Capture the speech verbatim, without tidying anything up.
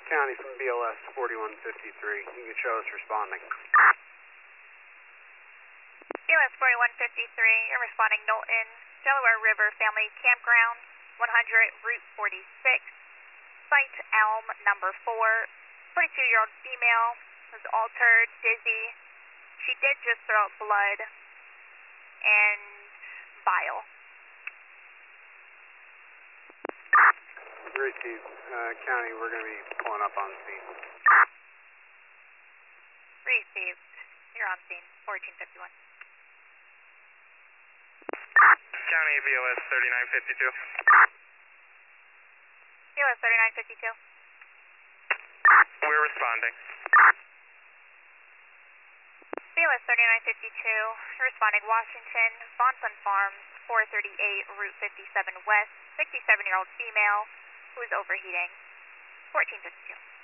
County from B L S forty-one fifty-three. You can show us responding. B L S forty-one fifty-three, you're responding Knowlton, Delaware River Family Campground, one hundred Route forty-six, site Elm number four, forty-two-year-old female, was altered, dizzy. She did just throw up blood and bile. Received. Uh, County, we're going to be pulling up on scene. Received. You're on scene, fourteen fifty-one. County B L S thirty-nine fifty-two. B L S thirty-nine fifty-two. We're responding. B L S thirty-nine fifty-two, responding Washington, Bonson Farms, four thirty-eight Route fifty-seven West, sixty-seven-year-old female who is overheating, fourteen fifty-two.